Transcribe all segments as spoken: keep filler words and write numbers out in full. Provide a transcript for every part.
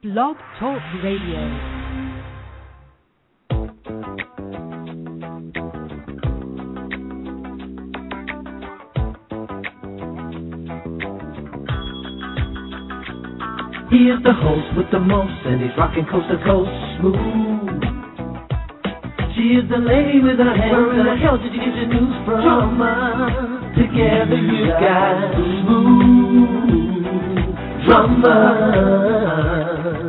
Blog Talk Radio. He is the host with the most, and he's rocking coast to coast smooth. She is the lady with her hands. Where in the hell did you get your news from? Drama. Together you got smooth drama.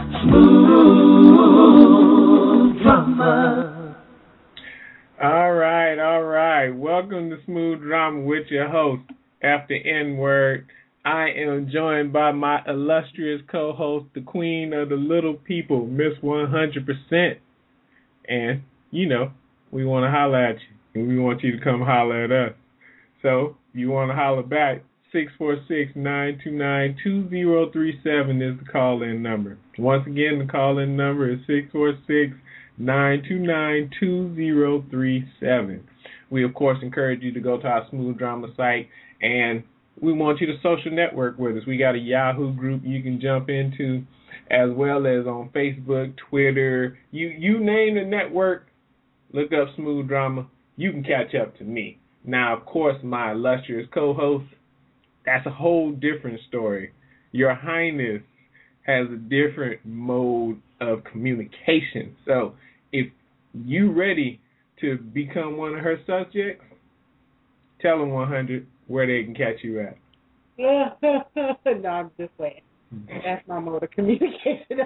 Smooth drama. All right, all right. Welcome to Smooth Drama with your host, After N-Word. I am joined by my illustrious co-host, the queen of the little people, Miss one hundred percent. And, you know, we want to holler at you, and we want you to come holler at us. So, if you want to holler back, six four six, nine two nine, two zero three seven is the call-in number. Once again, the call-in number is six four six, nine two nine, two zero three seven. We, of course, encourage you to go to our Smooth Drama site, and we want you to social network with us. We got a Yahoo group you can jump into, as well as on Facebook, Twitter. You you name the network, look up Smooth Drama. You can catch up to me. Now, of course, my illustrious co-host, that's a whole different story. Your Highness has a different mode of communication. So if you ready to become one of her subjects, tell them one hundred where they can catch you at. No, I'm just saying. That's my mode of communication.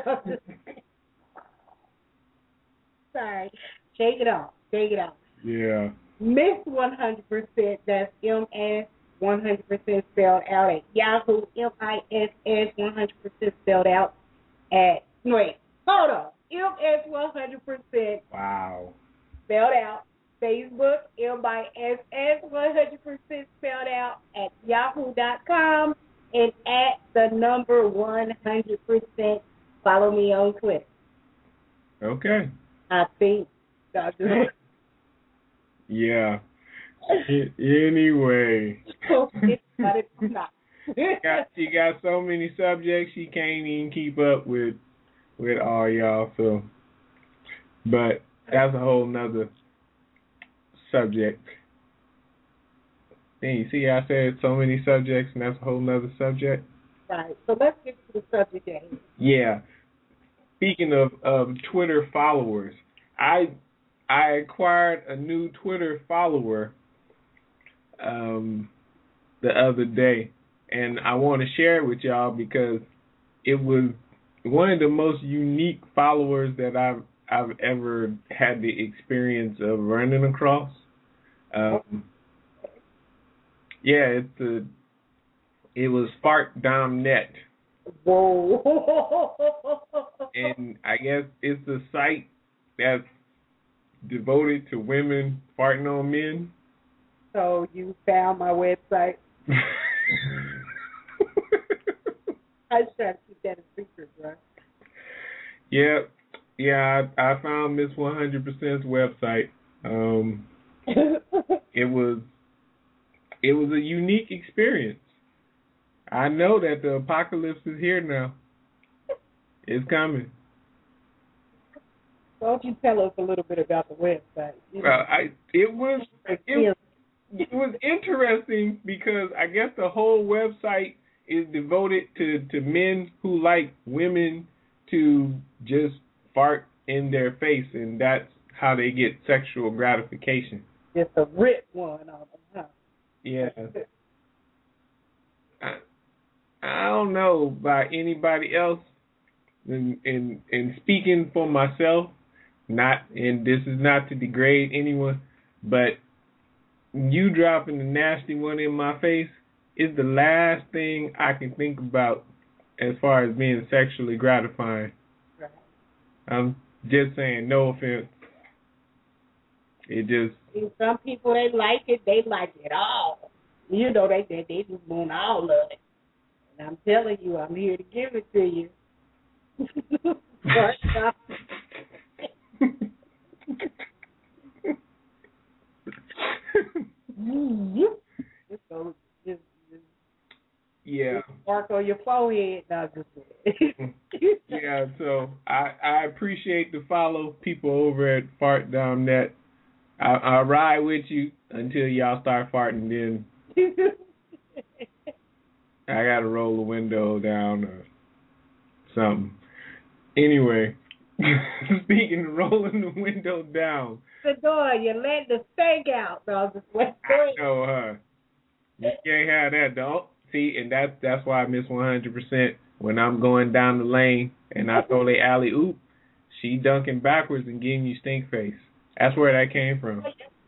Sorry. Shake it off. Shake it off. Yeah. Miss one hundred percent, that's M S one hundred percent spelled out at Yahoo, M I S S one hundred percent spelled out at, wait, hold on, M S one hundred percent. Wow. Spelled out. Facebook, M I S S one hundred percent spelled out at yahoo dot com, and at the number one hundred percent. Follow me on Twitter. Okay. I think. Yeah. I- anyway. you, got, you got so many subjects you can't even keep up with with all y'all, so but that's a whole nother subject. And you see I said so many subjects, and that's a whole nother subject. Right. So let's get to the subject at hand. Yeah. Speaking of, of Twitter followers, I I acquired a new Twitter follower um, the other day, and I want to share it with y'all because it was one of the most unique followers that I've I've ever had the experience of running across. Um, yeah, it's a, it was Spark Dom Net. Whoa. And I guess it's a site that's devoted to women farting on men. So you found my website. I just try to keep that a secret, bro. Yeah, yeah, I, I found Miss one hundred percent's website. Um, it was it was a unique experience. I know that the apocalypse is here now. It's coming. Why don't you tell us a little bit about the website? You know, Well, I it was it, it was interesting because I guess the whole website is devoted to, to men who like women to just fart in their face, and that's how they get sexual gratification. Just a rip one on them, huh? Yeah. I, I don't know about anybody else. And, and, and speaking for myself, not and this is not to degrade anyone, but you dropping the nasty one in my face is the last thing I can think about as far as being sexually gratifying. Right. I'm just saying, no offense. It just... Some people, they like it, they like it all. You know, they, they, they just want all of it. And I'm telling you, I'm here to give it to you. But, uh, just go, just, just yeah. mark on your forehead. No, just yeah, Yeah, so I, I appreciate the follow people over at Fart Dom Net. I, I'll ride with you until y'all start farting, then I gotta roll the window down or something. Anyway, speaking of rolling the window down. The door, you let the steak out, dog. I know, huh? You can't have that, don't. See, and that's that's why I miss one hundred percent. When I'm going down the lane and I throw the alley oop, she dunking backwards and giving you stink face. That's where that came from.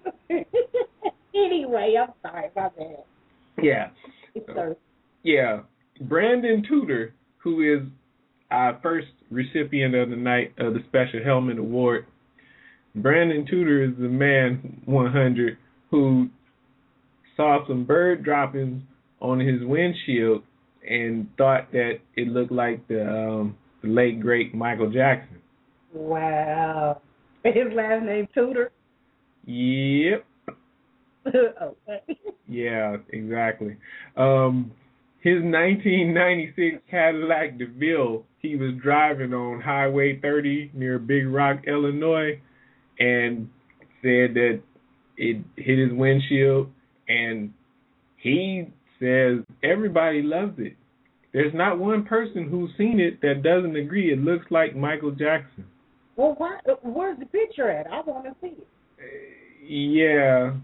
Anyway, I'm sorry about that. Yeah. Uh, yeah. Brandon Tudor, who is our first recipient of the night of the Special Helmet Award. Brandon Tudor is the man one hundred who saw some bird droppings on his windshield and thought that it looked like the, um, the late, great Michael Jackson. Wow. His last name Tudor? Yep. Okay. Yeah, exactly. Um, his nineteen ninety-six Cadillac DeVille, he was driving on Highway thirty near Big Rock, Illinois, and said that it hit his windshield, and he says everybody loves it. There's not one person who's seen it that doesn't agree it looks like Michael Jackson. Well, why, where's the picture at? I want to see it. Uh, yeah.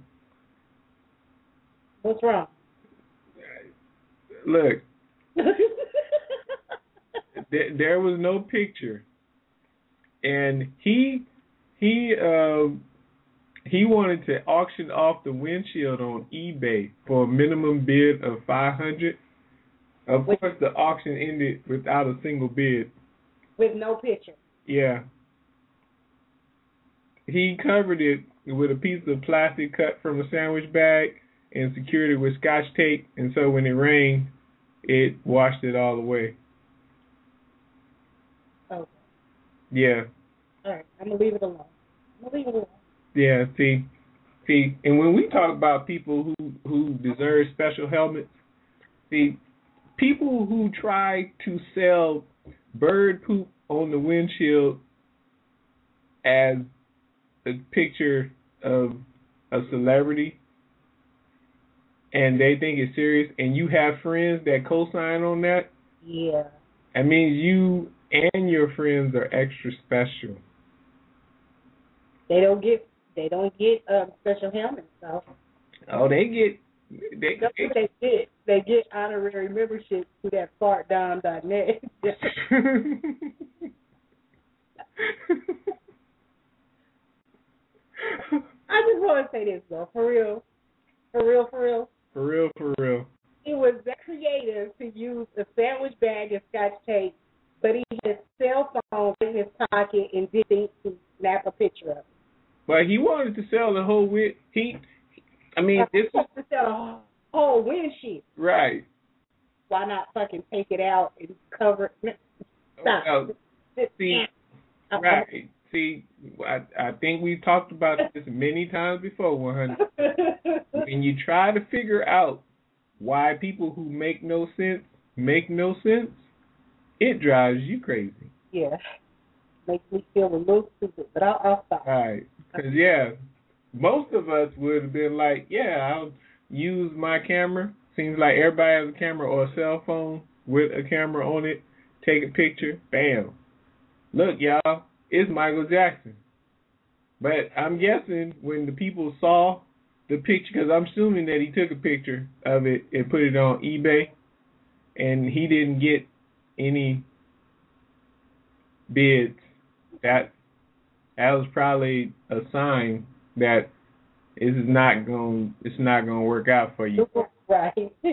What's wrong? Look, there, there was no picture, and he he uh, he wanted to auction off the windshield on eBay for a minimum bid of five hundred. Of course, the auction ended without a single bid. With no picture. Yeah. He covered it with a piece of plastic cut from a sandwich bag and secured it with Scotch tape, and so when it rained, it washed it all away. Okay. Yeah. All right, I'm going to leave it alone. I'm going to leave it alone. Yeah, see, see, and when we talk about people who, who deserve special helmets, see, people who try to sell bird poop on the windshield as a picture of a celebrity, and they think it's serious, and you have friends that co-sign on that, yeah, that means you and your friends are extra special. They don't get they don't get um, special helmets, though. Oh, they get they That's what they get. They get honorary membership to that fart dom dot net. I just want to say this, though, for real, for real, for real. For real, for real. He was that creative to use a sandwich bag and Scotch tape, but he had a cell phone in his pocket and didn't think to snap a picture of it. But he wanted to sell the whole wit. He, I mean, he this wanted to sell a whole windshield. Right. Why not fucking take it out and cover it? Stop. Well, see, right. See, I, I think we've talked about this many times before, one hundred. When you try to figure out why people who make no sense make no sense, it drives you crazy. Yeah. Makes me feel a little stupid, but I'll, I'll stop. All right. Because, yeah, most of us would have been like, yeah, I'll use my camera. Seems like everybody has a camera or a cell phone with a camera on it. Take a picture. Bam. Look, y'all, it's Michael Jackson. But I'm guessing when the people saw the picture, because I'm assuming that he took a picture of it and put it on eBay, and he didn't get any bids. That that was probably a sign that this is not going it's not going to work out for you. Right.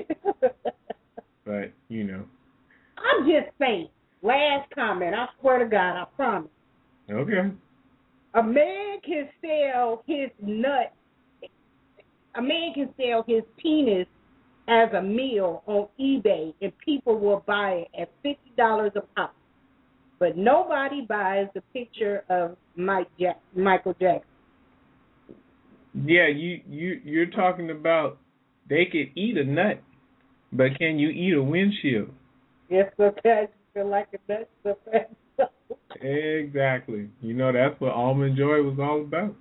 But, you know. I'm just saying. Last comment. I swear to God, I promise. Okay. A man can sell his nut. A man can sell his penis as a meal on eBay, and people will buy it at fifty dollars a pop. But nobody buys the picture of Mike Jack- Michael Jackson. Yeah, you you you're talking about they could eat a nut, but can you eat a windshield? Yes, okay. I feel like a nut. So Exactly. You know, that's what Almond Joy was all about.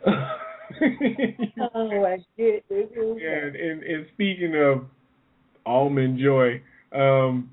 Oh my goodness. Yeah, and, and speaking of Almond Joy, um,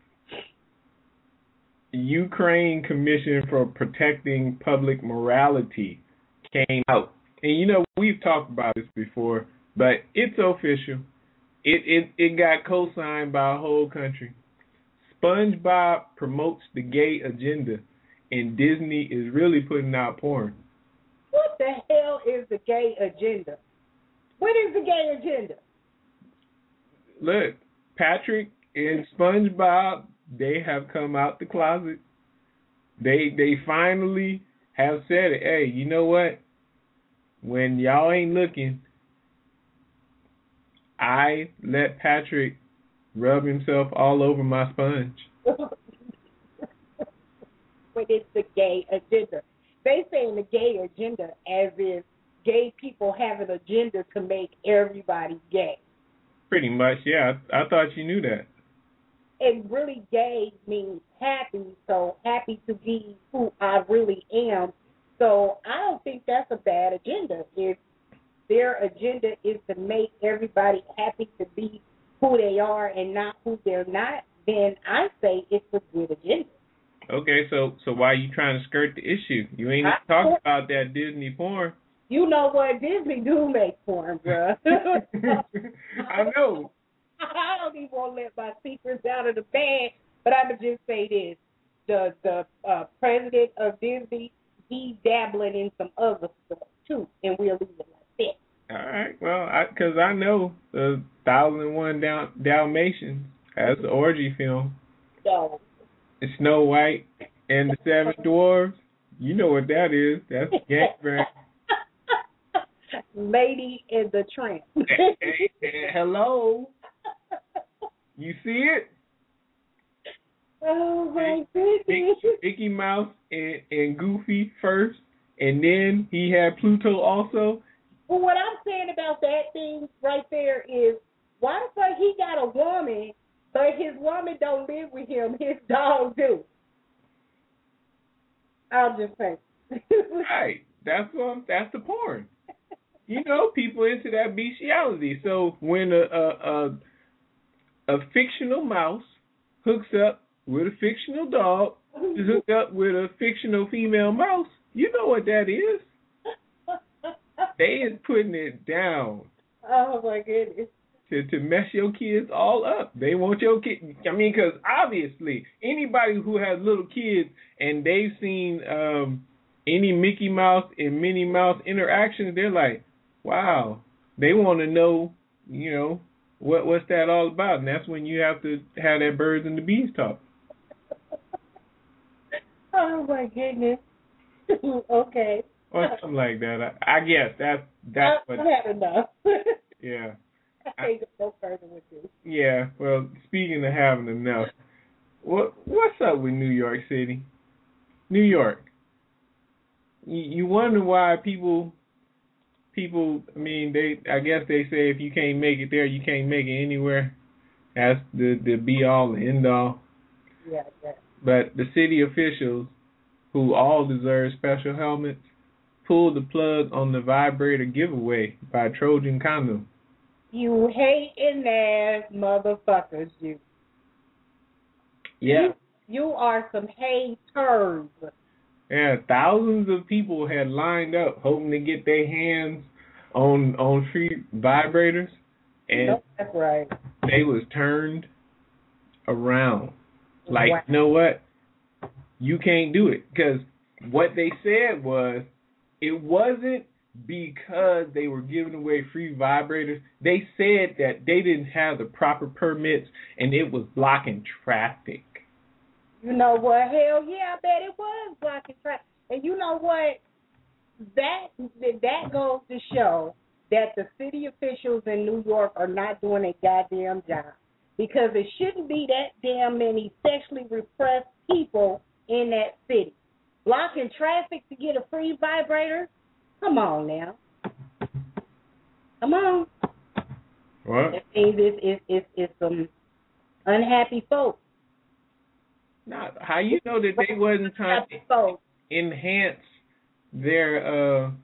Ukraine Commission for Protecting Public Morality came out. And you know, we've talked about this before, but it's official. It it, it got co-signed by a whole country. SpongeBob promotes the gay agenda, and Disney is really putting out porn. What the hell is the gay agenda? What is the gay agenda? Look, Patrick and SpongeBob, they have come out the closet. They they finally have said it. Hey, you know what? When y'all ain't looking, I let Patrick rub himself all over my sponge. What is the gay agenda? They saying the gay agenda as if gay people have an agenda to make everybody gay. Pretty much, yeah. I, I thought you knew that. And really gay means happy, so happy to be who I really am. So I don't think that's a bad agenda. If their agenda is to make everybody happy to be who they are and not who they're not, then I say it's a good agenda. Okay, so so why are you trying to skirt the issue? You ain't even talking about that Disney porn. You know what? Disney do make porn, bruh. I know. I don't even want to let my secrets out of the bag, but I'm going to just say this. The the uh, president of Disney, he's dabbling in some other stuff, too, and we'll leave it like that. All right, well, because I, I know the one thousand and one Dal- Dalmatians, that's the orgy film. So, Snow White and the Seven Dwarfs, you know what that is. That's gangbang. Lady and the Tramp. Hey, hey, hey, hello. You see it? Oh, my goodness. Mickey Mouse and, and Goofy first, and then he had Pluto also. Well, what I'm saying about that thing right there is, why the fuck he got a woman, but his woman don't live with him, his dog do? I'll just say. Right. That's what, that's the porn. You know, people into that bestiality. So when a a, a a fictional mouse hooks up with a fictional dog to hook up with a fictional female mouse, you know what that is. They is putting it down. Oh, my goodness. To, to mess your kids all up. They want your kid. I mean, because obviously, anybody who has little kids and they've seen um, any Mickey Mouse and Minnie Mouse interactions, they're like, wow. They want to know, you know, what what's that all about? And that's when you have to have that birds and the bees talk. Oh, my goodness. Okay. Or something like that. I, I guess that's that's I've what. had enough. Yeah. I can't go further with this. Yeah. Well, speaking of having enough, what what's up with New York City? New York. You, you wonder why people people. I mean, they. I guess they say if you can't make it there, you can't make it anywhere. That's the the be all and end all. Yeah, yeah. But the city officials, who all deserve special helmets, pulled the plug on the vibrator giveaway by Trojan Condom. You hating ass motherfuckers, you. Yeah. You, you are some haters. Yeah, thousands of people had lined up hoping to get their hands on on free vibrators, and no, that's right. they was turned around. Like, Wow. you know what? You can't do it. Because what they said was, it wasn't because they were giving away free vibrators. They said that they didn't have the proper permits and it was blocking traffic. You know what? Hell yeah, I bet it was blocking traffic. And you know what? That that goes to show that the city officials in New York are not doing a goddamn job. Because there shouldn't be that damn many sexually repressed people in that city. Blocking traffic to get a free vibrator? Come on now. Come on. What? That means it's, it's, it's, it's some unhappy folks. Now, how you know that they wasn't trying to enhance their, uh,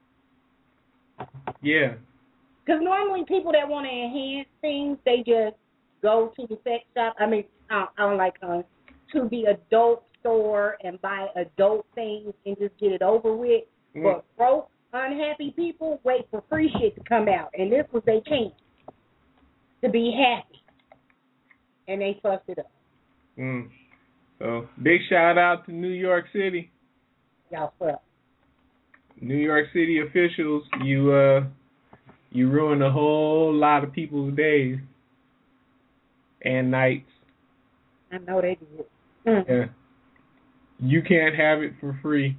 yeah. Because normally people that want to enhance things, they just go to the sex shop. I mean, I don't, I don't like uh, to the adult store and buy adult things and just get it over with. Mm. But broke, unhappy people wait for free shit to come out, and this was their chance to be happy, and they fucked it up. Mm. So big shout out to New York City. Y'all fuck. New York City officials, you uh, you ruined a whole lot of people's days and nights. I know they did. Mm. Yeah. You can't have it for free.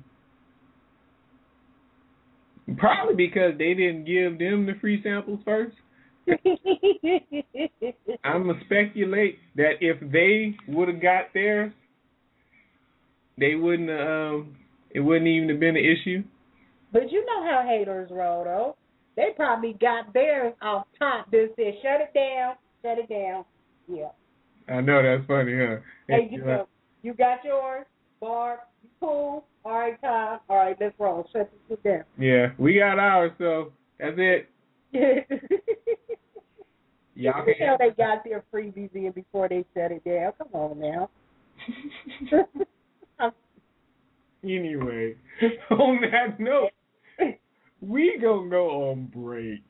Probably because they didn't give them the free samples first. I'm going to speculate that if they would have got theirs, they wouldn't um it wouldn't even have been an issue. But you know how haters roll, though. They probably got theirs off top. They said, shut it down, shut it down. Yeah. I know, that's funny, huh? Hey, you know, you got yours, Barb, cool, all right, Tom, all right, let's roll, shut this shit down. Yeah, we got ours, so that's it. Y'all you know they got their freebies in before they shut it down. Come on now. Anyway, on that note, we gonna go on break.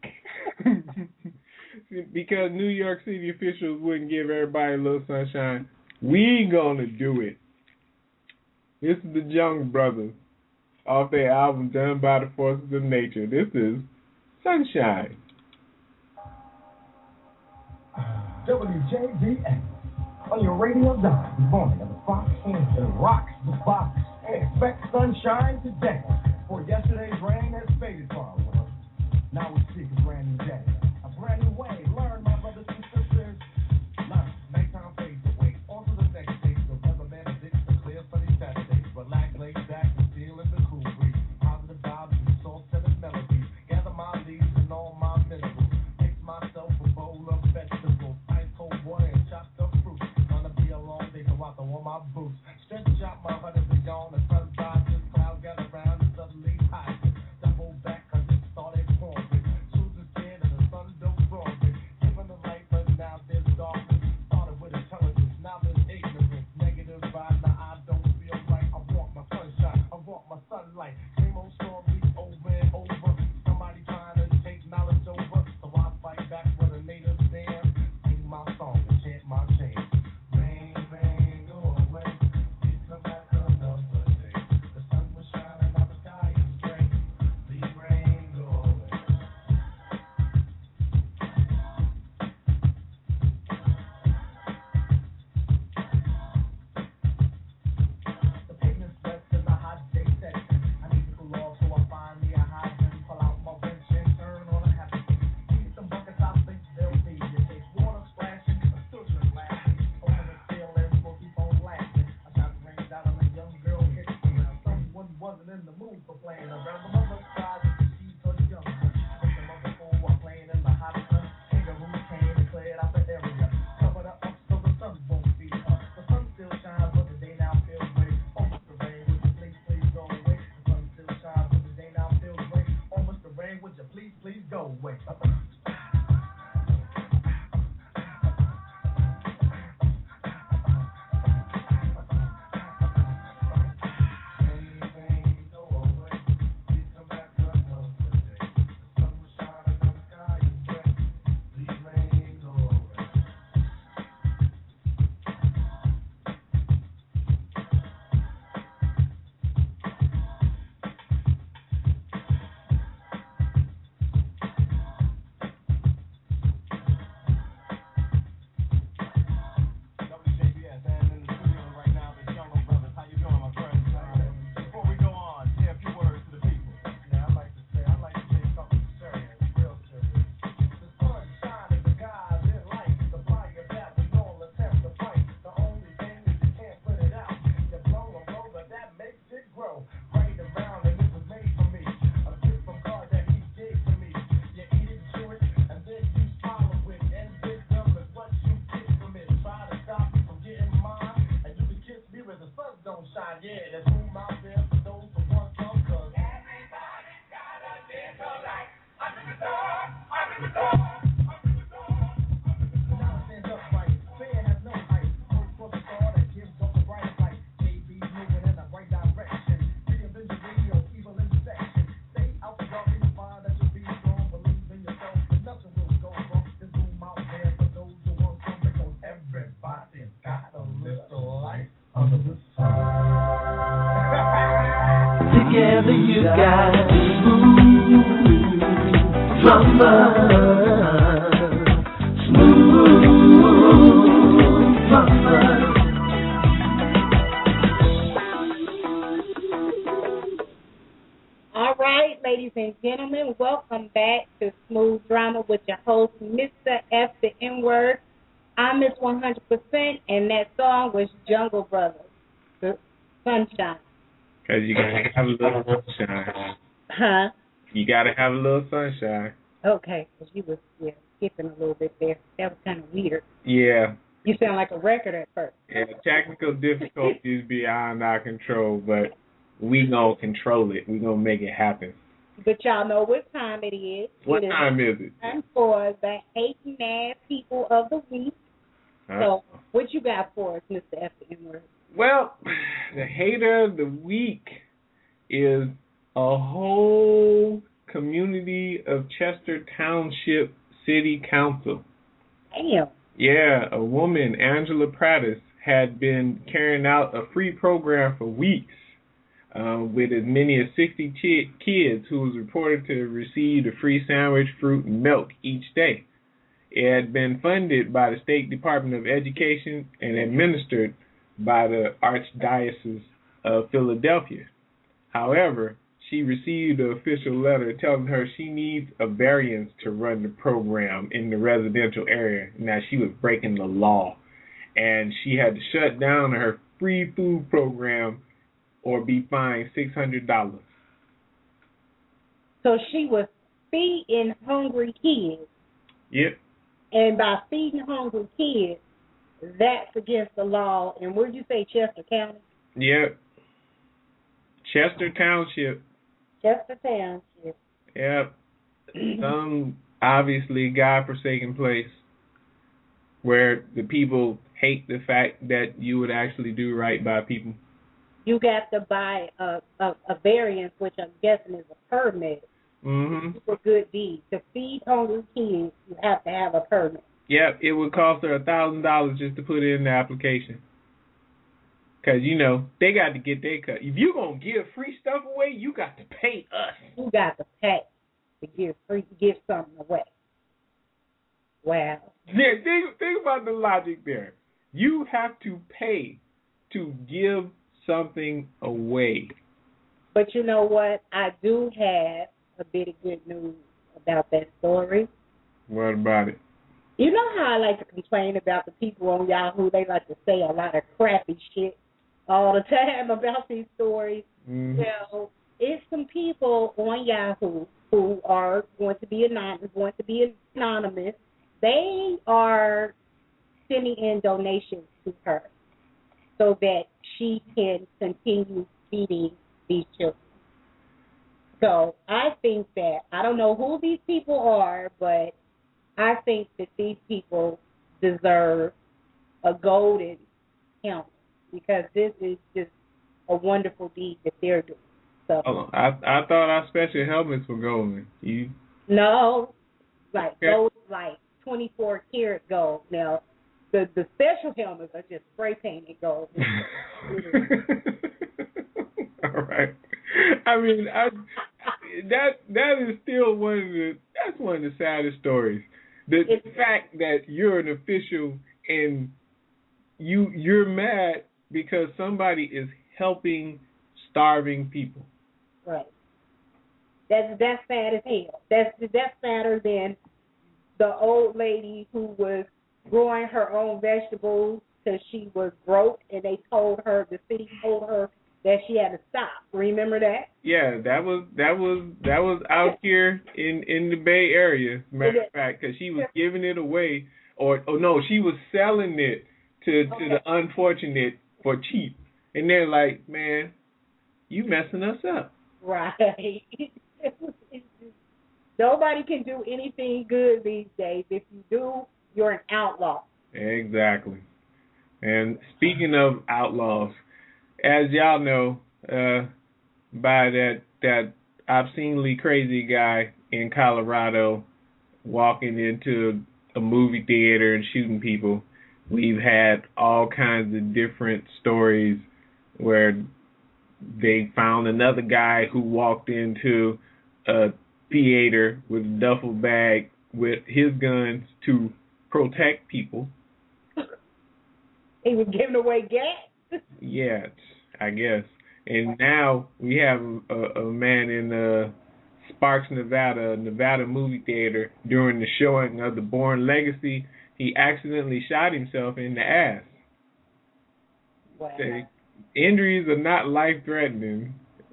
Because New York City officials wouldn't give everybody a little sunshine, we gonna do it. This is the Young Brothers off their album Done by the Forces of Nature. This is Sunshine. W J D X on your radio dial, the morning of the Fox that rocks the box. And expect sunshine today, for yesterday's rain has faded far away. Now we seek a brand new day, a brand new way. Learn, my brothers and sisters. Learn, nighttime fades away. On to the next stage. The weatherman predicts the clear sunny Saturdays. Relax, lay back, and feel in the cool breeze. Positive vibes and soul-centered melodies. Gather my leaves and all my minerals. Mix myself a bowl of vegetables, ice cold water and chopped up fruit. Gonna be a long day, so I throw on my boots. Stretch out my hunters and gone. The sun rises, clouds gather around and suddenly high. Double back, cause it started pouring. Shoes is skin and the sun don't roar. Given the light, but now there's darkness. Started with intelligence, now there's ignorance. Negative vibe, now I don't feel right. I want my sunshine, I want my sunlight. Same old story over and over. Somebody trying to take knowledge over. So I fight back with a native dance. Sing my song and chant my chant. Rain, rain, go away. Please come back another day. The sun was shining, now the sky is gray. Please rain, go away. The pavement's wet and the hot day section. I need to cool off, so I find me a hydrant. Pull out my wrench and turn on a happy. Need some buckets, I think they'll need it. Takes water splashing, but still just laughing. Open the seal and we'll keep on laughing. I shot the range out on a young girl hit around. Someone wasn't in the mood for playing around. The mother cried and she's her young one. Think the mother fool while playing in the hot sun. Kangaroo came and cleared out the area. Covered her up so the sun won't beat her. The sun still shines, but the day now feels gray. Almost the rain, would you please, please go away? The sun still shines, but the day now feels gray. Almost the rain, would you please, please go away? Rain, rain, go away. Please come back side, yeah, there's room out there for those who want some, cause everybody's got a little light under the door, under the door, under the door, under the door. Now stand up right, fear has no height, look for the star that gives off the bright light. J B's moving in the right direction, reinvent your radio, evil intersection. Stay out the dark, you will find that you'll be strong, believe in yourself, and nothing will go wrong. There's room out there for those who want some, because everybody's got a little light under the sun. Together you got smooth drummer, smooth drummer. All right, ladies and gentlemen, welcome back to Smooth Drama with your host, Mister F, the N-Word. I'm Miss one hundred percent, and that song was Jungle Brothers, the Sunshine. Because you got to have a little sunshine. Huh? You got to have a little sunshine. Okay, because you was yeah, skipping a little bit there. That was kind of weird. Yeah. You sound like a record at first. Yeah, technical difficulties beyond our control, but we going to control it. we going to make it happen. But y'all know what time it is. What it is time is it? time for the hating ass people of the week. Huh? So, what you got for us, Mister F the N-Word? Well, the hater of the week is a whole community of Chester Township City Council. Damn. Yeah, a woman, Angela Prattis, had been carrying out a free program for weeks uh, with as many as sixty ch- kids who was reported to have received a free sandwich, fruit, and milk each day. It had been funded by the State Department of Education and administered by the Archdiocese of Philadelphia. However, she received an official letter telling her she needs a variance to run the program in the residential area. Now, she was breaking the law, and she had to shut down her free food program or be fined six hundred dollars. So she was feeding hungry kids. Yep. And by feeding hungry kids, that's against the law. And where did you say, Chester County? Yep. Chester Township. Chester Township. Yep. Some obviously godforsaken place where the people hate the fact that you would actually do right by people. You got to buy a, a, a variance, which I'm guessing is a permit. Mm-hmm. For good deeds. To feed hungry kids, you have to have a permit. Yep, it would cost her a thousand dollars just to put in the application. Because, you know, they got to get their cut. If you're going to give free stuff away, you got to pay us. You got to pay to give free, give something away. Wow. Yeah, think, think about the logic there. You have to pay to give something away. But you know what? I do have a bit of good news about that story. What about it? You know how I like to complain about the people on Yahoo? They like to say a lot of crappy shit all the time about these stories. Mm-hmm. Well, it's some people on Yahoo who are going to be anonymous, going to be anonymous. They are sending in donations to her so that she can continue feeding these children. So I think that, I don't know who these people are, but I think that these people deserve a golden helmet because this is just a wonderful deed that they're doing. So Oh, I I thought our special helmets were golden. You no, like Okay. gold, like twenty-four karat gold. Now the the special helmets are just spray painted gold. All right. I mean, I, that that is still one of the that's one of the saddest stories. The It's, fact that you're an official and you you're mad because somebody is helping starving people. right. That's that's sad as hell. That's that's sadder than the old lady who was growing her own vegetables because she was broke, and they told her, the city told her that she had to stop. Remember that? Yeah, that was that was that was out here in, in the Bay Area, as a matter of fact, because she was giving it away, or oh no, she was selling it to to Okay. the unfortunate for cheap. And they're like, man, you messing us up. Right. Nobody can do anything good these days. If you do, you're an outlaw. Exactly. And speaking of outlaws, as y'all know, uh, by that that obscenely crazy guy in Colorado walking into a movie theater and shooting people, we've had all kinds of different stories where they found another guy who walked into a theater with a duffel bag with his guns to protect people. He was giving away gas. Yeah, I guess. And now we have a, a man in uh, Sparks, Nevada, Nevada movie theater during the showing of The Bourne Legacy. He accidentally shot himself in the ass. Wow. The injuries are not life-threatening,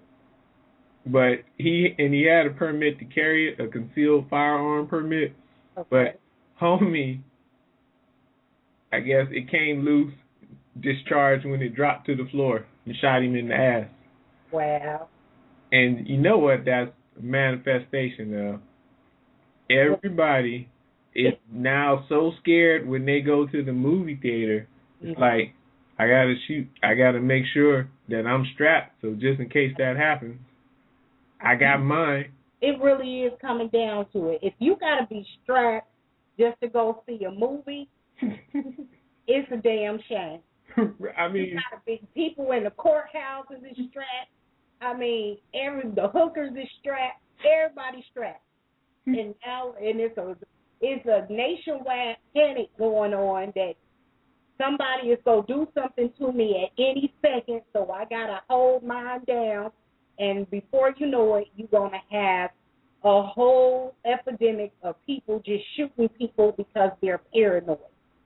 but he and he had a permit to carry it, a concealed firearm permit. Okay. But homie, I guess it came loose, discharged when it dropped to the floor and shot him in the ass. Wow. And you know what that's a manifestation of? Everybody is now so scared when they go to the movie theater. It's Mm-hmm. like, I gotta shoot, I gotta make sure that I'm strapped, so just in case that happens, I got mine. It really is coming down to it. If you got to be strapped just to go see a movie, it's a damn shame. I mean, You got to be people in the courthouses is strapped. I mean, every the hookers is strapped. Everybody's strapped. And now, and it's a it's a nationwide panic going on that somebody is gonna do something to me at any second, so I gotta hold mine down. And before you know it, you're gonna have a whole epidemic of people just shooting people because they're paranoid.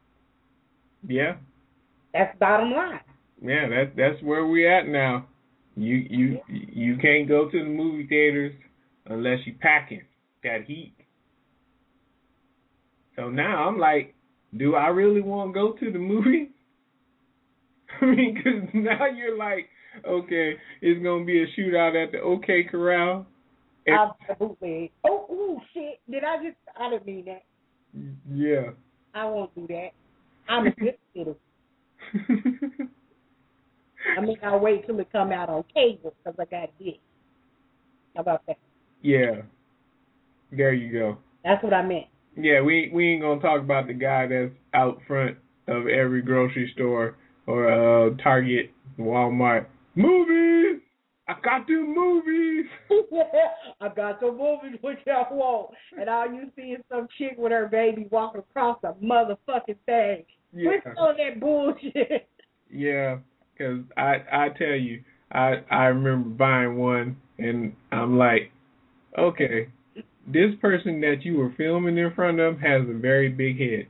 yeah, That's bottom line. yeah, that that's where we're at now. You you you can't go to the movie theaters unless you packing that heat. So now I'm like, do I really want to go to the movie? I mean, because now you're like, okay, it's gonna be a shootout at the OK Corral. Absolutely. Oh, ooh, shit! Did I just? I didn't mean that. Yeah. I won't do that. I'm a good citizen. I mean, I'll wait till it come out on cable because I got this. How about that? Yeah. There you go. That's what I meant. Yeah, we we ain't gonna talk about the guy that's out front of every grocery store or uh, Target, Walmart. Movies! I got the movies! I got some movies which I want. And all you see is some chick with her baby walking across a motherfucking thing. Yeah. Quit all that bullshit. Yeah, because I, I tell you, I, I remember buying one, and I'm like, okay, this person that you were filming in front of has a very big head.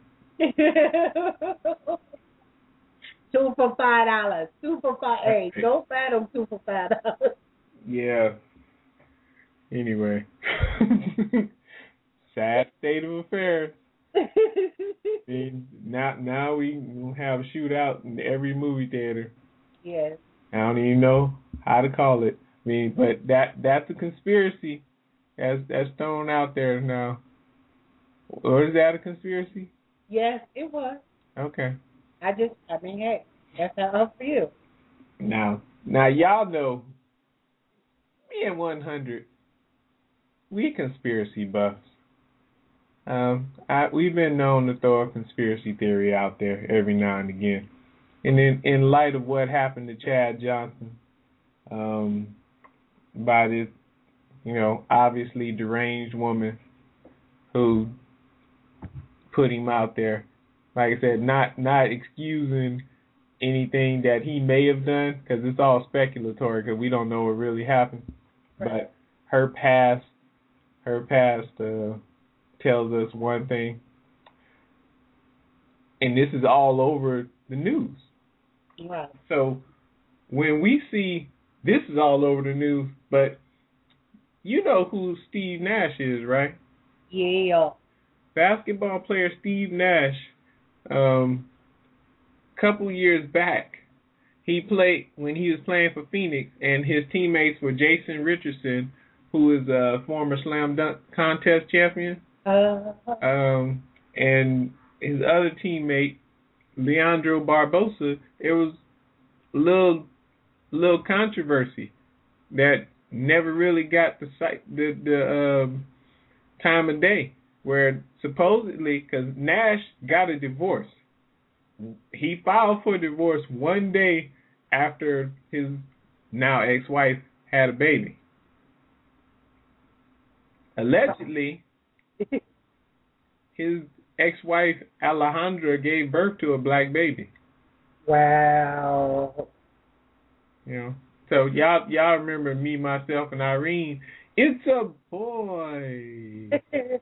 Two for five dollars. Two for five. Hey, don't buy them two for five dollars. Yeah. Anyway. Sad state of affairs. And now, now we have a shootout in every movie theater. Yes. I don't even know how to call it. I mean, but that that's a conspiracy that's that's thrown out there now. Or is that a conspiracy? Yes, it was. Okay. I just, I mean, hey, that's how I feel. Now, now y'all know, me and one hundred, we conspiracy buffs. Um, I, we've been known to throw a conspiracy theory out there every now and again. And in, in light of what happened to Chad Johnson, um, by this, you know, obviously deranged woman who put him out there, like I said, not not excusing anything that he may have done, because it's all speculatory, because we don't know what really happened. Right. But her past, her past uh, tells us one thing, and this is all over the news. Right. So when we see this is all over the news, but you know who Steve Nash is, right? Yeah. Basketball player Steve Nash, um, couple years back, he played when he was playing for Phoenix, and his teammates were Jason Richardson, who is a former slam dunk contest champion, Uh, um, and his other teammate, Leandro Barbosa. There was a little little controversy that never really got the site the the um, time of day, where supposedly, because Nash got a divorce, he filed for divorce one day after his now ex-wife had a baby. Allegedly, his ex-wife Alejandra gave birth to a black baby. wow. You know, so y'all y'all remember Me, Myself, and Irene? It's a boy.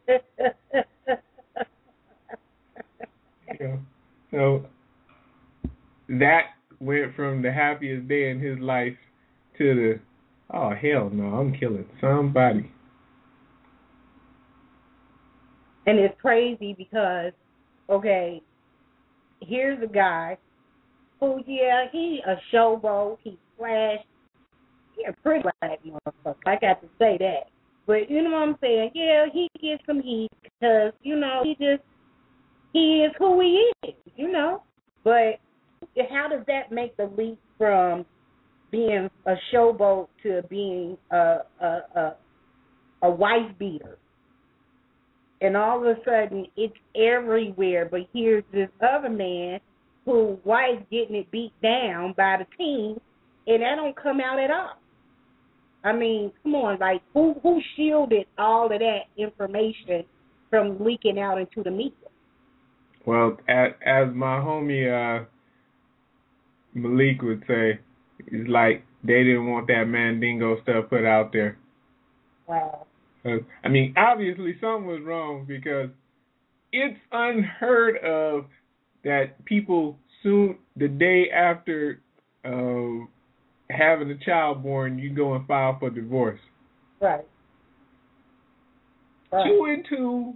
You know, so that went from the happiest day in his life to the, oh hell no, I'm killing somebody. And it's crazy because, okay, here's a guy who, yeah, he a showboat, he flashed, he a pretty black motherfucker. I got to say that. But you know what I'm saying? Yeah, he gets some heat because, you know, he just, he is who he is, you know. But how does that make the leap from being a showboat to being a a a, a wife beater? And all of a sudden, it's everywhere. But here's this other man whose wife getting it beat down by the team, and that don't come out at all. I mean, come on, like, who who shielded all of that information from leaking out into the media? Well, as, as my homie uh, Malik would say, it's like they didn't want that Mandingo stuff put out there. Wow. Uh, I mean, obviously something was wrong, because it's unheard of that people soon, the day after uh, having a child born, you go and file for divorce. Right. Right. Two and two,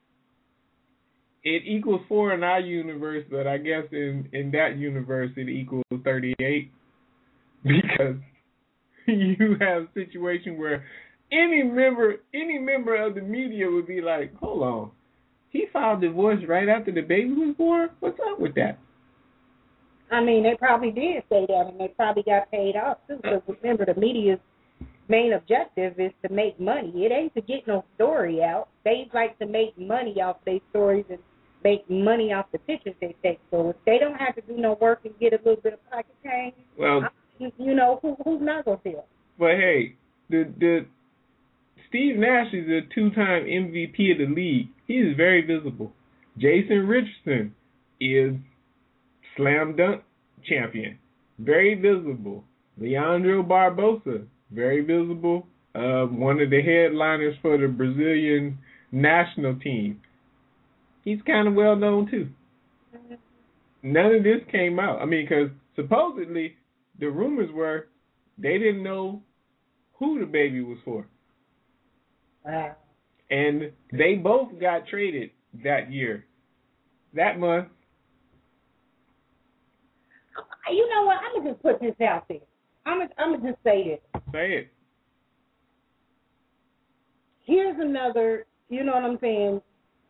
it equals four in our universe, but I guess in, in that universe it equals thirty-eight, because you have a situation where Any member, any member of the media would be like, "Hold on, he filed divorce right after the baby was born. What's up with that?" I mean, they probably did say that, and they probably got paid off too. Because remember, the media's main objective is to make money. It ain't to get no story out. They like to make money off their stories and make money off the pictures they take. So if they don't have to do no work and get a little bit of pocket change, well, I, you know, who, who's not gonna feel? But hey, the the Steve Nash is a two-time M V P of the league. He is very visible. Jason Richardson is slam dunk champion, very visible. Leandro Barbosa, very visible. Uh, one of the headliners for the Brazilian national team. He's kind of well known too. None of this came out. I mean, because supposedly the rumors were they didn't know who the baby was for. Wow. And they both got traded that year, that month. You know what? I'm gonna just put this out there. I'm gonna, I'm gonna just say this. Say it. Here's another. You know what I'm saying?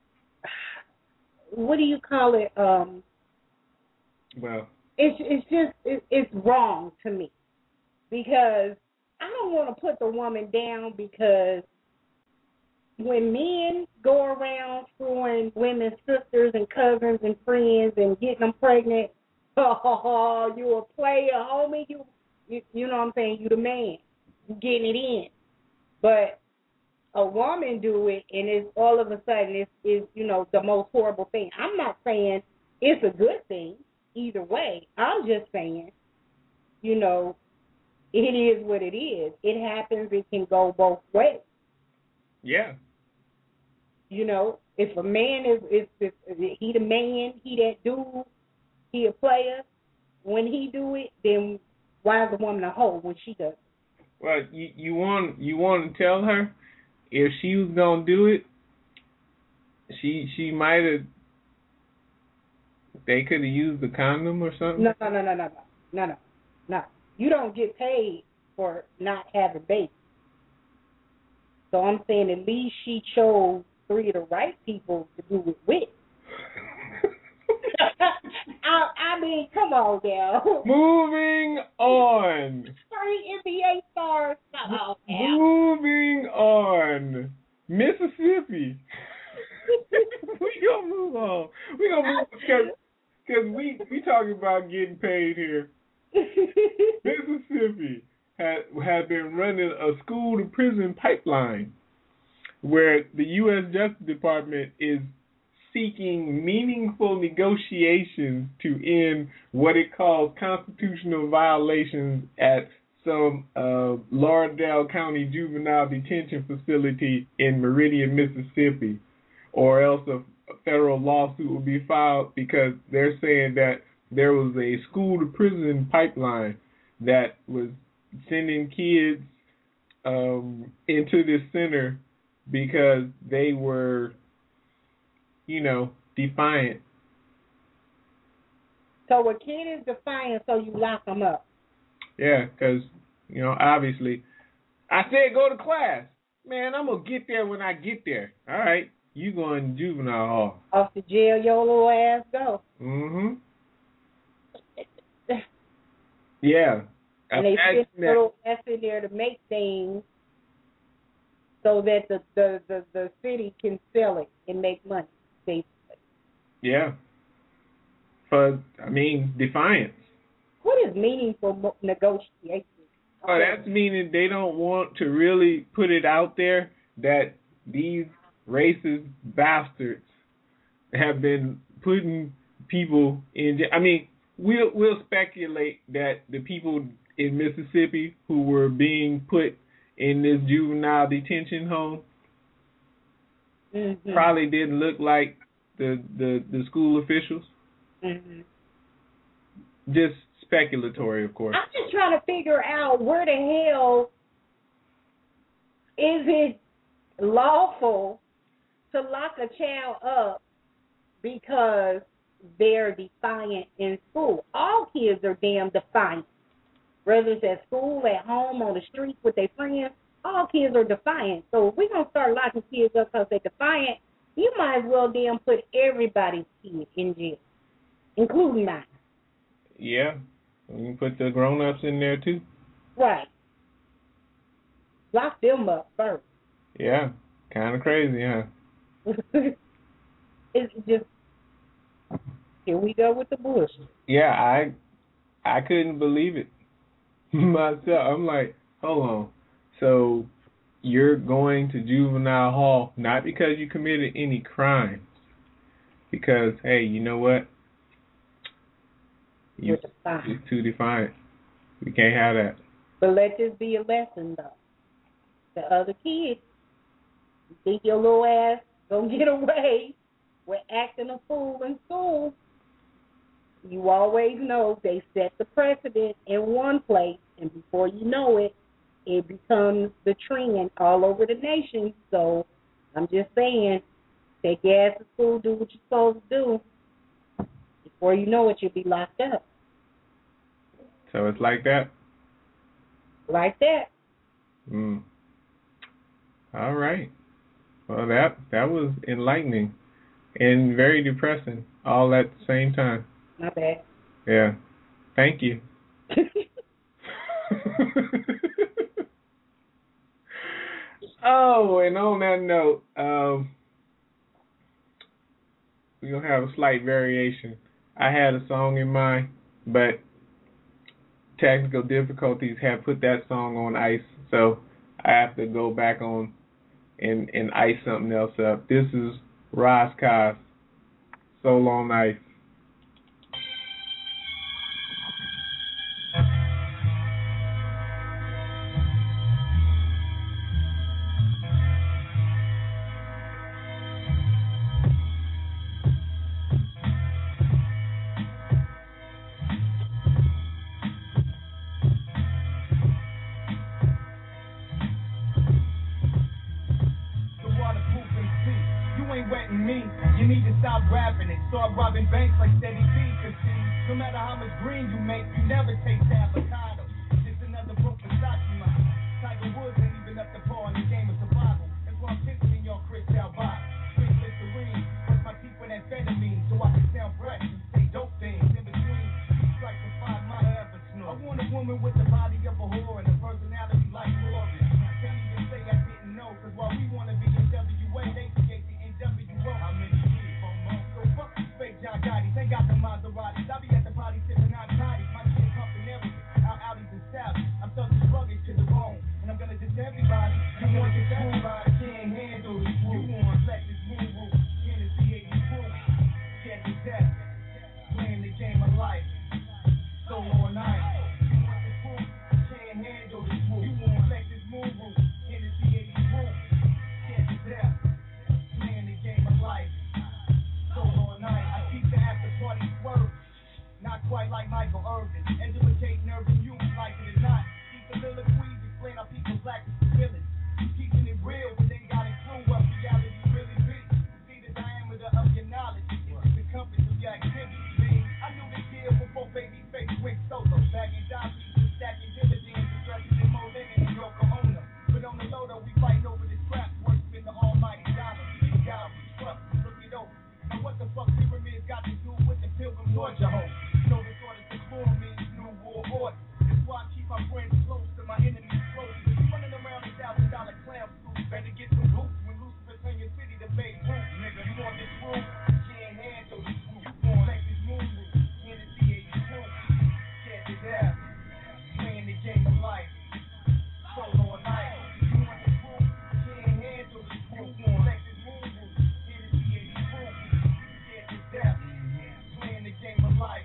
What do you call it? Um. Well. It's it's just it, it's wrong to me, because I don't want to put the woman down, because when men go around screwing women's sisters and cousins and friends and getting them pregnant, oh, you a player, homie. You, you, you know what I'm saying? You the man. You getting it in. But a woman do it, and it's all of a sudden it's, it's you know, the most horrible thing. I'm not saying it's a good thing either way. I'm just saying, you know, it is what it is. It happens. It can go both ways. Yeah. You know, if a man is, is, is, is he the man, he that dude, he a player, when he do it, then why is the woman a hoe when she does it? Well, you, you want you want to tell her if she was gonna do it, she she might have. They could have used the condom or something. No, no, no, no, no, no, no, no. No, you don't get paid for not having babies. So I'm saying at least she chose three of the right people to do it with. I, I mean, come on, now. Moving on. Three N B A stars. Come on, now. Moving on. Mississippi. We gonna move on. We gonna move because because we we talking about getting paid here. Mississippi had had been running a school to prison pipeline where the U S Justice Department is seeking meaningful negotiations to end what it calls constitutional violations at some uh, Lauderdale County juvenile detention facility in Meridian, Mississippi, or else a federal lawsuit will be filed because they're saying that there was a school to prison pipeline that was sending kids um, into this center because they were, you know, defiant. So a kid is defiant, so you lock them up. Yeah, because, you know, obviously, I said go to class. Man, I'm going to get there when I get there. All right, you going to juvenile hall. Off to jail, your little ass go. Mm-hmm. Yeah. And they sit little ass in there to make things so that the, the, the, the city can sell it and make money, basically. Yeah. For, I mean, defiance. What is meaningful negotiation? Oh, that's meaning they don't want to really put it out there that these racist bastards have been putting people in jail. I mean, we'll we'll speculate that the people in Mississippi who were being put in this juvenile detention home mm-hmm. probably didn't look like the the, the school officials. Mm-hmm. Just speculatory, of course. I'm just trying to figure out where the hell is it lawful to lock a child up because they're defiant in school. All kids are damn defiant. Whether it's at school, at home, on the street with their friends, all kids are defiant. So if we're going to start locking kids up because they're defiant, you might as well damn put everybody's kid in jail, including mine. Yeah. You can put the grown-ups in there, too. Right. Lock them up first. Yeah. Kind of crazy, huh? It's just, here we go with the bullshit. Yeah, I I couldn't believe it myself. I'm like, hold on. So you're going to juvenile hall not because you committed any crimes, because, hey, you know what? You, you're too defiant. We can't have that. But let this be a lesson, though. The other kids, you think your little ass gonna get away with acting a fool in school, you always know they set the precedent in one place, and before you know it, it becomes the trend all over the nation. So I'm just saying, take your ass to school, do what you're supposed to do. Before you know it, you'll be locked up. So it's like that? Like that. Mm. All right. Well, that that was enlightening and very depressing all at the same time. My bad. Yeah. Thank you. Oh, and on that note, um, we're going to have a slight variation. I had a song in mind, but technical difficulties have put that song on ice, so I have to go back on and, and ice something else up. This is Roscoe's Soul on Ice. me. You need to stop rapping it. Start robbing banks like Steady B. Cause see, no matter how much green you make, you never taste avocado. Just another broke Versace model. Tiger Woods ain't even up to par in the game of survival. That's why I'm pissing your crystal box. Drink Listerine, brush my teeth with amphetamine, so I can sound fresh and say dope things in between. Strike the five mile ever snore. I want a woman with the body of a whore and a personality like Lauren. Can't even say I didn't know, cause while we wanna be in W A, they create the N W O. How many years? So fuck these fake John Gotti's, they got the Maseratis. I be at the party sipping on toddies, my shit pumping everything. Our Audis and Sallies, I'm thugging sluggish to the bone, and I'm gonna diss everybody. You want this everybody, can't handle this move. You want let this move rule, Tennessee eighty proof. Get to death, playing the game of life. Solo all night. You want this move, can't handle this move. You want let this move rule, Tennessee eighty proof. Get to death, playing the game of life. Solo all night. I keep the after party swerve. Not quite like Michael Irvin. Educating urban youth like it is not. Keep the soliloquies explain how people black is the villain. You keeping it real, but they got a clue what reality really be. See the diameter of your knowledge. It's the compass of your activity. Man, I knew this deal before Babyface went solo. Bagging diamonds and stacking dividends and dressing in more linen than Yoko Ono. But on the low though, we fighting over the scraps. Worshiping the almighty dollar. Big God, we trust. Look it over. Now what the fuck pyramids got to do with the Pilgrim Georgia home? No disorders to form means new war order. That's why I keep my friends close to my enemies close. If you running around a thousand dollar clown suit, better get some boots when Lucifer turn your city to Beirut. Nigga, you want this room? Can't handle this room. You want like this moon room? Tennessee eighty proof. Get to death. Playing the game of life. Solo all night. You want this room? Can't handle this room. You want like this moon room? Tennessee eighty proof. Get to death. Playing the game of life.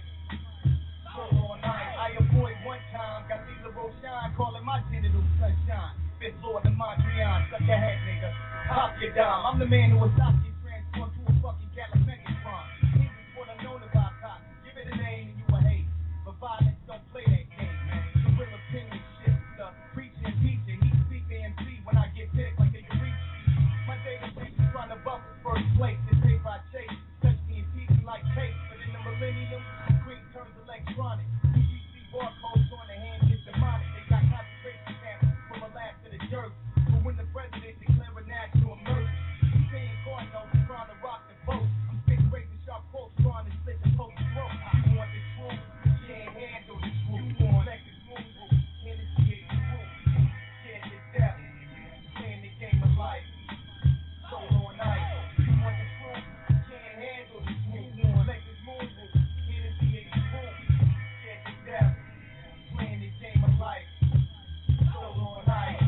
All night. I avoid one time, got Lila Roshan calling my genital sunshine. Fifth Lord of Mondrian, suck your head, nigga. Pop your dime. I'm the man who will stop you transformed to a fucking Cadillac Megatron. This is what I'm known about cops. Give it a name and you will hate. But violence don't play that game, man. The real opinion shit, the preaching and teaching. He speak A M C when I get picked like they can reach me. My data breach is trying to buff first place. It's day by chase. Touch me and teach me like cake. But in the millennium, green turns electronic. U G C barcodes on the hand get demonic. They got concentration camps from a lab to the jerk. But when the president declare a national emergency, you saying Cardinals trying to rock the boat. I'm spitting razor sharp quotes trying to slit the post throat. You want this room? You can't handle this room. You want like this room room? Tennessee eighty proof. Scared to death. Playing the game of life. Solo all night. You want this room? You can't handle this room. You want like this room room? Tennessee eighty proof. Scared to death. Playing the game of life. Solo all night.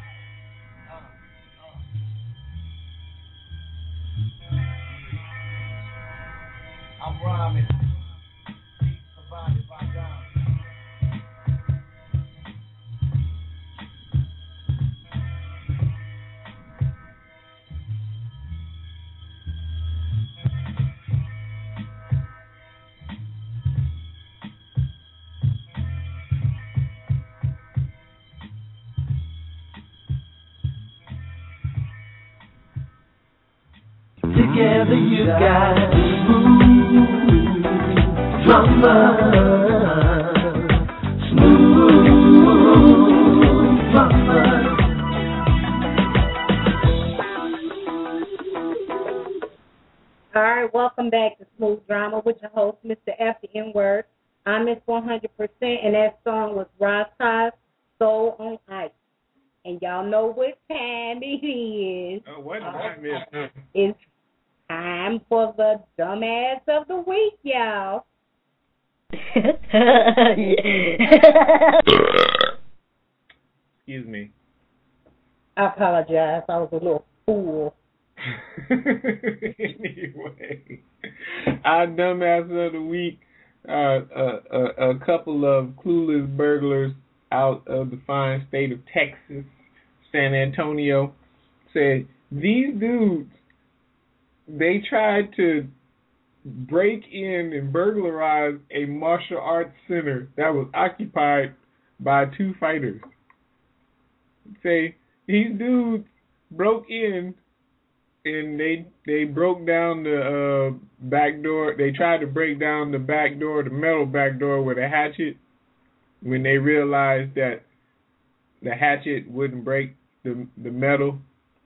I'm rhyming. Beats provided by God. Together you got smooth drummer, smooth drummer. All right, welcome back to Smooth Drama with your host, Mister F, the N-Word. I'm Miss one hundred percent, and that song was Rastad, Soul on Ice. And y'all know what time it is. Oh, what time is it? It's time for the dumbass of the week, y'all. Excuse me. I apologize. I was a little fool. Anyway, our dumbass of the week, uh, a, a, a couple of clueless burglars out of the fine state of Texas, San Antonio, said these dudes, they tried to break in and burglarize a martial arts center that was occupied by two fighters. Say these dudes broke in and they they broke down the uh, back door. They tried to break down the back door, the metal back door, with a hatchet. When they realized that the hatchet wouldn't break the the metal,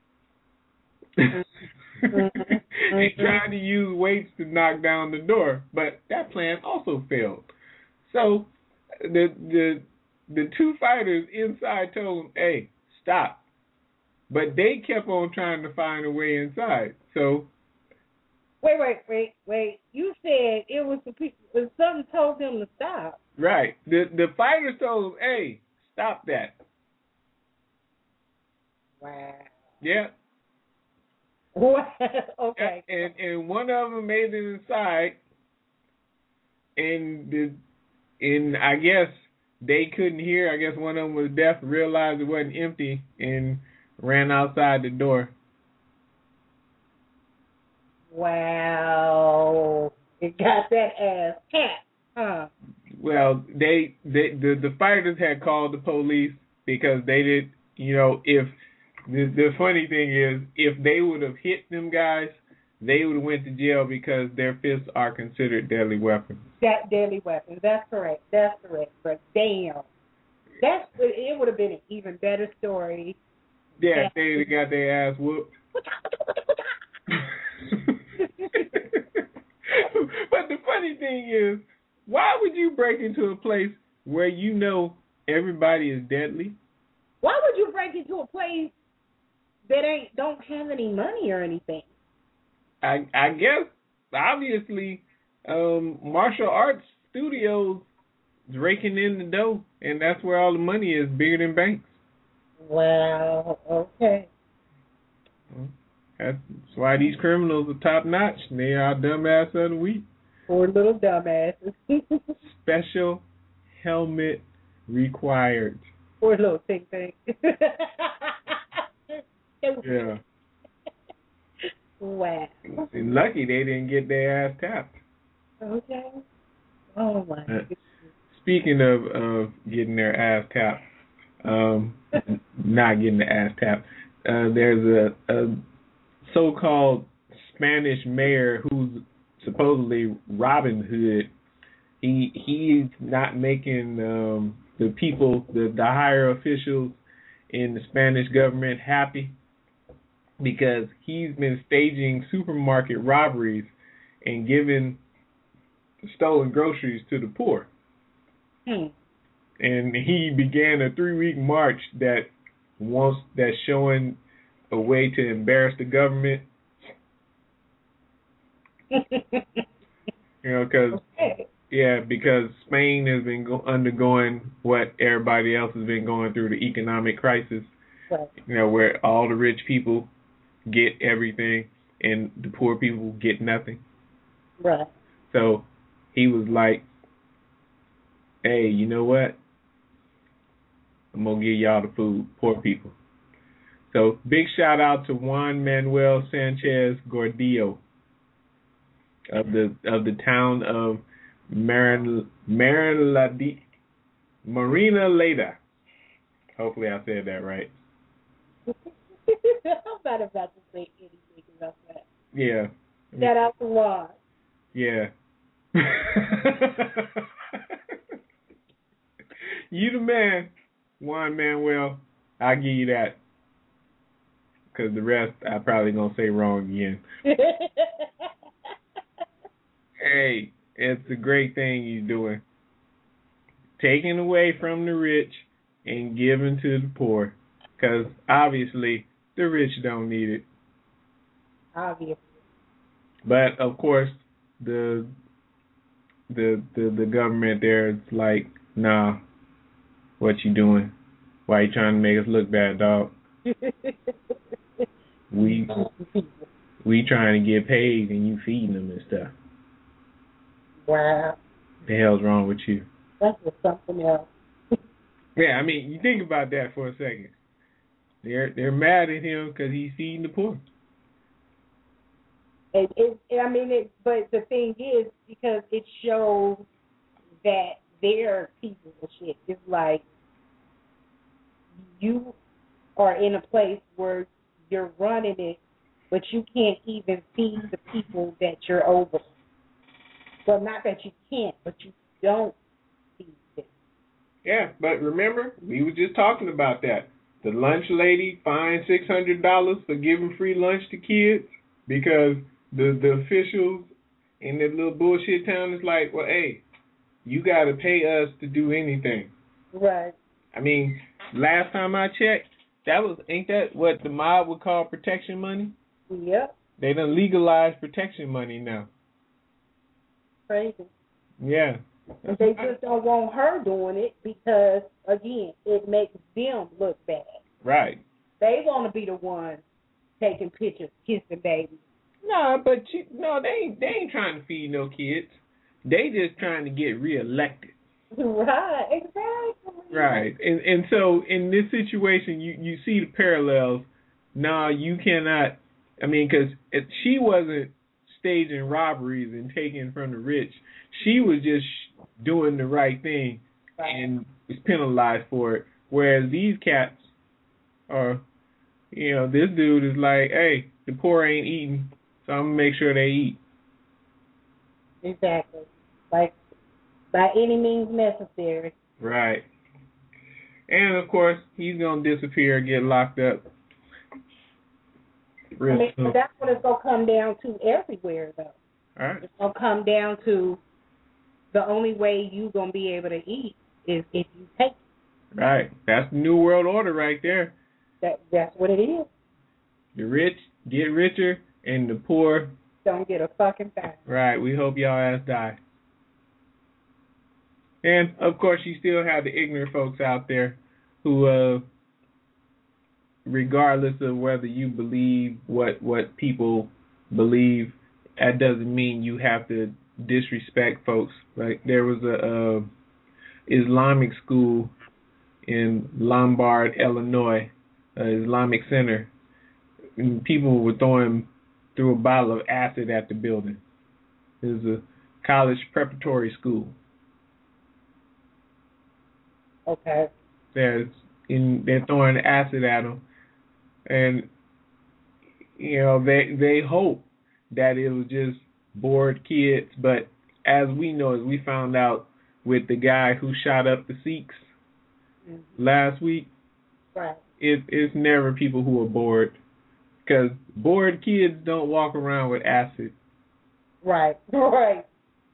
they tried to use weights to knock down the door, but that plan also failed. So the the the two fighters inside told them, "Hey, stop." But they kept on trying to find a way inside. So wait, wait, wait, wait. You said it was the people. Something told them to stop. Right. The the fighters told them, "Hey, stop that." Wow. Yeah. Okay. And and one of them made it inside, and the and I guess they couldn't hear. I guess one of them was deaf, realized it wasn't empty, and ran outside the door. Wow. It got that ass cat, huh? Well, they, they the, the fighters had called the police because they did, you know, if, the, the funny thing is, if they would have hit them guys, they would have went to jail because their fists are considered deadly weapons. That deadly weapons, that's correct, that's correct. But damn, that's, it would have been an even better story. Yeah, if they got their ass whooped. But the funny thing is, why would you break into a place where you know everybody is deadly? Why would you break into a place that ain't don't have any money or anything? I I guess obviously um, martial arts studios is raking in the dough, and that's where all the money is, bigger than banks. Wow. Okay. That's why these criminals are top notch. They are dumbass of the week. Poor little dumbasses. Special helmet required. Poor little thing thing. Yeah. Wow. And lucky they didn't get their ass tapped. Okay. Oh my. Uh, speaking of of getting their ass tapped, um, not getting the ass tapped. Uh, there's a, a so-called Spanish mayor who's supposedly Robin Hood. He he's not making um, the people, the, the higher officials in the Spanish government happy because he's been staging supermarket robberies and giving stolen groceries to the poor. Hmm. And he began a three-week march that wants that's showing a way to embarrass the government. You know, because okay. yeah, because Spain has been go- undergoing what everybody else has been going through, the economic crisis. Right. You know, where all the rich people get everything and the poor people get nothing. Right. So he was like, "Hey, you know what? I'm gonna give y'all the food, poor people." So big shout out to Juan Manuel Sanchez Gordillo of the of the town of Marin Marinladi Marina Leda. Hopefully I said that right. I'm not about to say anything about that. Yeah. Shout out to Juan. Yeah. You the man, Juan Manuel. I'll give you that. Because the rest I probably gonna say wrong again. Hey, it's a great thing you're doing. Taking away from the rich and giving to the poor. Because obviously the rich don't need it. Obviously. But of course the the the, the government there is like, nah, what you doing? Why you trying to make us look bad, dog? We we trying to get paid and you feeding them and stuff. Wow. The hell's wrong with you? That's just something else. Yeah, I mean, you think about that for a second. They're they're mad at him because he's feeding the poor. It, it, I mean, it, but the thing is, because it shows that they're people of shit. It's like you are in a place where you're running it but you can't even see the people that you're over. Well, not that you can't, but you don't see them. Yeah, but remember, we were just talking about that. The lunch lady fined six hundred dollars for giving free lunch to kids because the, the officials in that little bullshit town is like, well, hey, you got to pay us to do anything. Right. I mean, last time I checked, that was, ain't that what the mob would call protection money? Yep. They done legalized protection money now. Crazy. Yeah. And they just don't want her doing it because, again, it makes them look bad. Right. They want to be the ones taking pictures, kissing babies. No, but you, no, they ain't, they ain't trying to feed no kids. They just trying to get reelected. Right, exactly. Right. And and so in this situation, you, you see the parallels. No, you cannot. I mean, because she wasn't staging robberies and taking from the rich. She was just doing the right thing right. and was penalized for it. Whereas these cats are, you know, this dude is like, hey, the poor ain't eating, so I'm going to make sure they eat. Exactly. Like, by any means necessary. Right. And, of course, he's going to disappear, get locked up. Real I mean, soon. that's what it's going to come down to everywhere, though. All right. It's going to come down to the only way you're going to be able to eat is if you take it. Right. That's the New World Order right there. That That's what it is. The rich get richer and the poor don't get a fucking thing. Right. We hope y'all ass die. And, of course, you still have the ignorant folks out there who, uh, regardless of whether you believe what, what people believe, that doesn't mean you have to disrespect folks. Like, there was a uh, Islamic school in Lombard, Illinois, uh, Islamic Center, and people were throwing threw a bottle of acid at the building. It was a college preparatory school. Okay. There's in they're throwing acid at them, and you know they they hope that it was just bored kids, but as we know, as we found out with the guy who shot up the Sikhs mm-hmm. last week, right? It it's never people who are bored, because bored kids don't walk around with acid. Right. Right.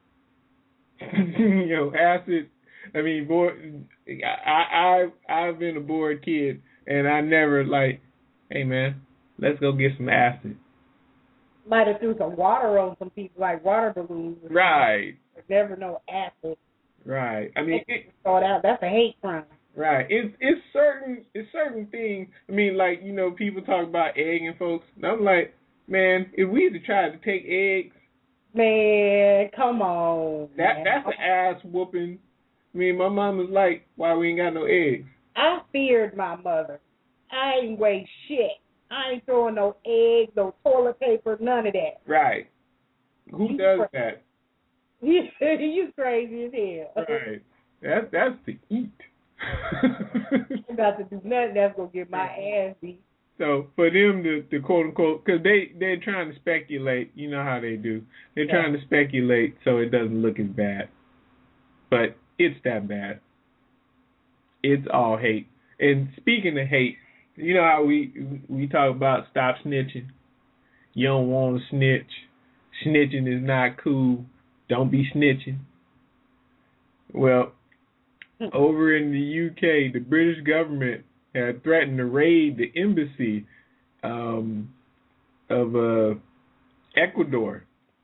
You know, acid. I mean, bored. I I I've been a bored kid, and I never like, hey man, let's go get some acid. Might have threw some water on some people, like water balloons. Right. Never no acid. Right. I mean, it, thought out. That's a hate crime. Right. It's it's certain it's certain things. I mean, like you know, people talk about egging folks, and I'm like, man, if we had to try to take eggs, man, come on. That man. that's an ass whooping. I mean, my mom was like, why we ain't got no eggs? I feared my mother. I ain't weigh shit. I ain't throwing no eggs, no toilet paper, none of that. Right. Who you does crazy. that? You crazy as hell. Right. That's that's to eat. I'm about to do nothing that's gonna get my ass beat. So for them to, to quote unquote, because they they're trying to speculate. You know how they do. They're yeah. trying to speculate so it doesn't look as bad. But it's that bad. It's all hate. And speaking of hate, you know how we we talk about stop snitching. You don't want to snitch. Snitching is not cool. Don't be snitching. Well, over in the U K, the British government had threatened to raid the embassy um, of uh, Ecuador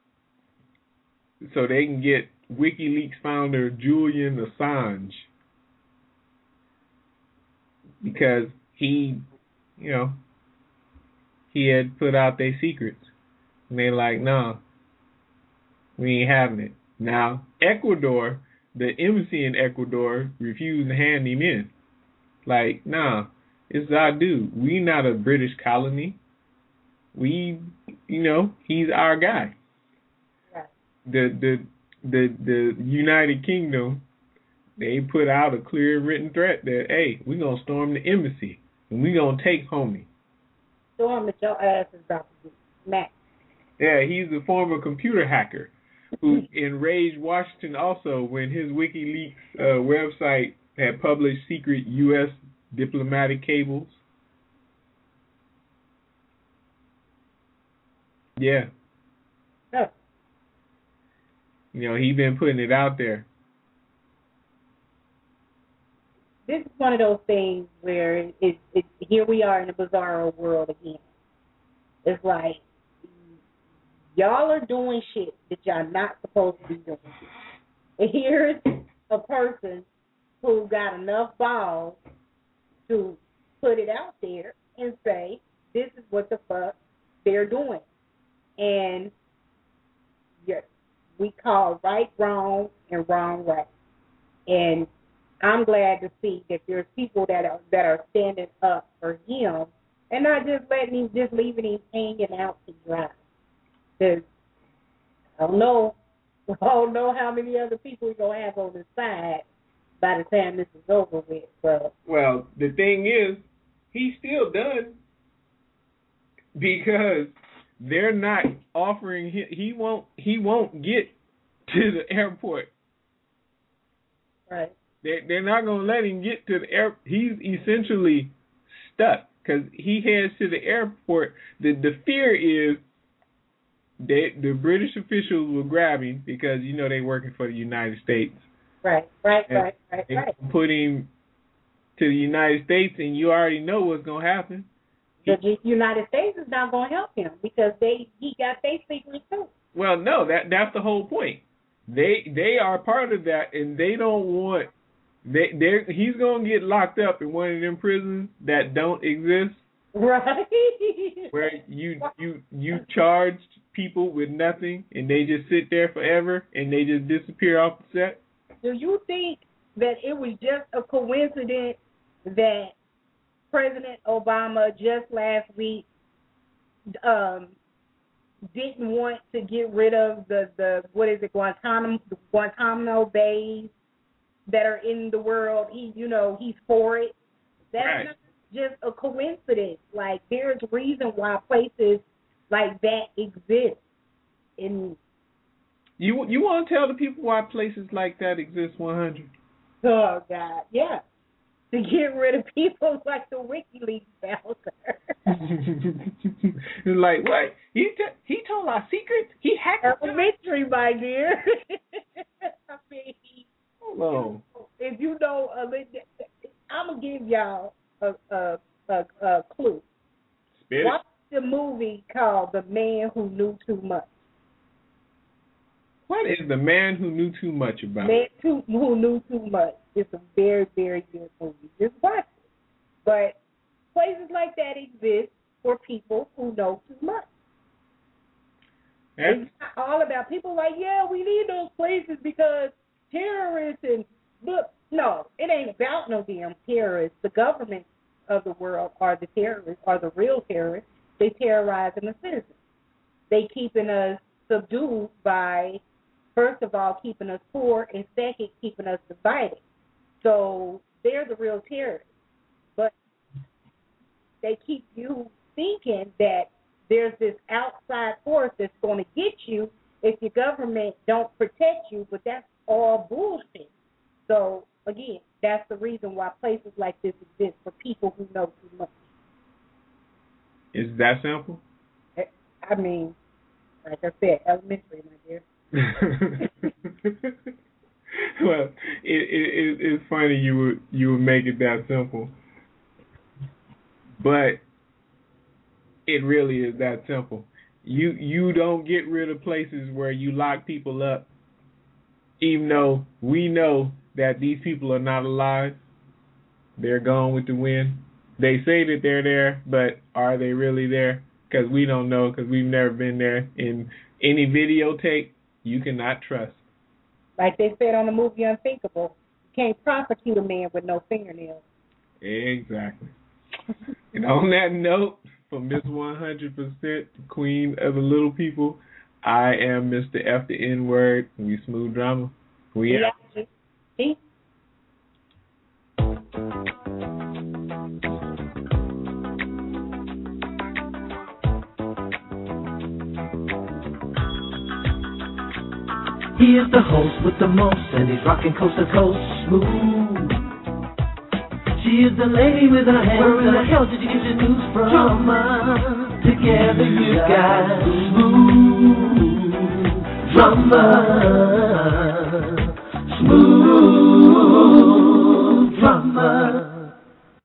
so they can get WikiLeaks founder Julian Assange, because he, you know, he had put out their secrets. And they're like, no, we ain't having it. Now, Ecuador, the embassy in Ecuador refused to hand him in. Like, nah, it's our dude. We not a British colony. We, you know, he's our guy. Right. The the the the United Kingdom, they put out a clear written threat that, hey, we're gonna storm the embassy and we're gonna take homie. Storm that your ass is about to do. Mac. Yeah, he's a former computer hacker who enraged Washington also when his WikiLeaks uh, website had published secret U S diplomatic cables. Yeah. Oh. You know, he been putting it out there. This is one of those things where it, it, it, here we are in a bizarro world again. It's like, y'all are doing shit that y'all not supposed to be doing. And here's a person who got enough balls to put it out there and say, this is what the fuck they're doing. And yeah, we call right wrong and wrong right. And I'm glad to see that there's people that are that are standing up for him and not just letting him, just leaving him hanging out to dry. Because I don't know, I don't know how many other people we're going to have on the side by the time this is over with. But, well, the thing is, he's still done because they're not offering him, he won't, he won't get to the airport. Right. They, they're not going to let him get to the air. He's essentially stuck because he heads to the airport. The, the fear is They, the British officials will grab him because, you know, they're working for the United States. Right, right, and right, right, right. Put him to the United States, and you already know what's going to happen. The United States is not going to help him because they he got their secrets too. Well, no, that that's the whole point. They they are part of that, and they don't want. They they he's going to get locked up in one of them prisons that don't exist. Right. Where you you you charge people with nothing and they just sit there forever and they just disappear off the set? Do you think that it was just a coincidence that President Obama just last week um, didn't want to get rid of the, the what is it, Guantanamo, Guantanamo bays that are in the world? He, you know, he's for it. That's right. Not just a coincidence. Like, there's a reason why places like that exist. In you you want to tell the people why places like that exist? one hundred. Oh God, yeah, to get rid of people like the WikiLeaks founder. Like what? He t- he told our secrets. He hacked elementary, my dear. I mean, hello. If you know, uh, I'm gonna give y'all a a, a, a clue. Spit Watch the movie called The Man Who Knew Too Much. What is The Man Who Knew Too Much about? Man Who Knew Too Much. It's a very, very good movie. Just watch it. But places like that exist for people who know too much. That's... It's not all about people like, yeah, we need those places because terrorists and look. No, it ain't about no damn terrorists. The government of the world are the terrorists, are the real terrorists. They terrorizing the citizens. They keeping us subdued by, first of all, keeping us poor, and second, keeping us divided. So they're the real terrorists. But they keep you thinking that there's this outside force that's going to get you if your government don't protect you, but that's all bullshit. So, again, that's the reason why places like this exist, for people who know too much. Is that simple? I mean, like I said, elementary, my dear. Well, it, it, it's funny you would you would make it that simple, but it really is that simple. You you don't get rid of places where you lock people up, even though we know that these people are not alive. They're gone with the wind. They say that they're there, but are they really there? Because we don't know, because we've never been there. In any videotape, you cannot trust. Like they said on the movie Unthinkable, you can't prosecute a man with no fingernails. Exactly. And on that note, from Miss one hundred percent, the queen of the little people, I am Mister F the N-word. We Smooth Drama. We out. Peace. He is the host with the most, and he's rocking coast to coast. Smooth. She is the lady with her hands. Where in the hell did you get your news from? Drama. Together you got smooth drama. Smooth drama.